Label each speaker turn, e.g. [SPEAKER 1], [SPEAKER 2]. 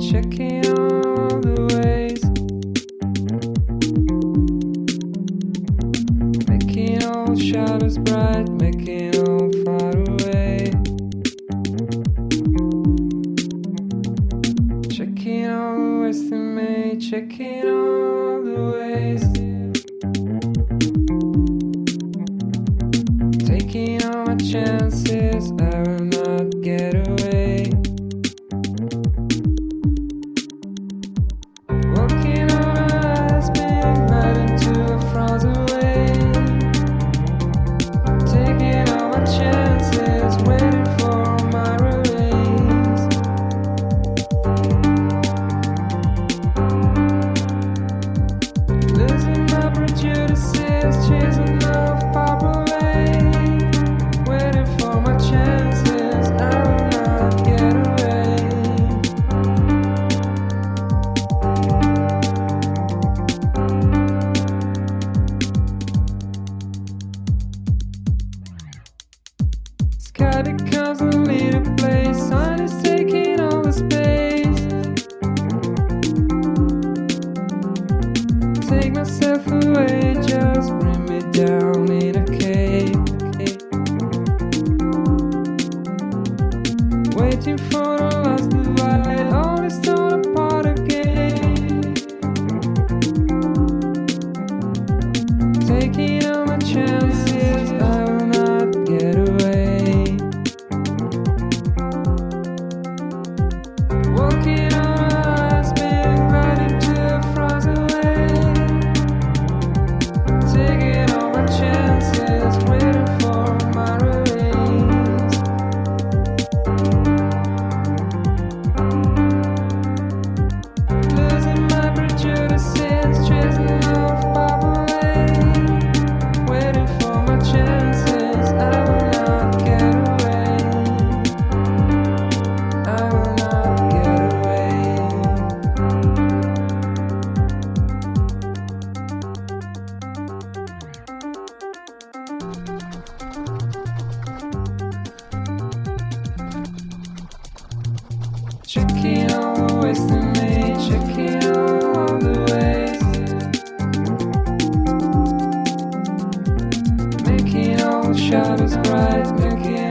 [SPEAKER 1] checking all the ways, making all shadows bright, making all far away, checking all the ways to make, checking all the ways, taking all my chances, I will not get away. Walking on ice, being right into a frozen wave, taking all my chances, waiting for my release. Losing my prejudices, chasing off purple rain, waiting for my chances, I will not get away. Sky becomes a little place, sun is taking all the space. Take myself away, just bring me down in a cave. Waiting for the last divide, all is torn apart again. Taking all my chances, I will not get away. Walking on ice, being right into a frozen lake, taking all my chances, waiting for my release. Losing my prejudices, chasing off purple rain, waiting for my chances, I will not get away. I will not get away. Checking all the ways to make, checking all the ways, making all the shadows bright, making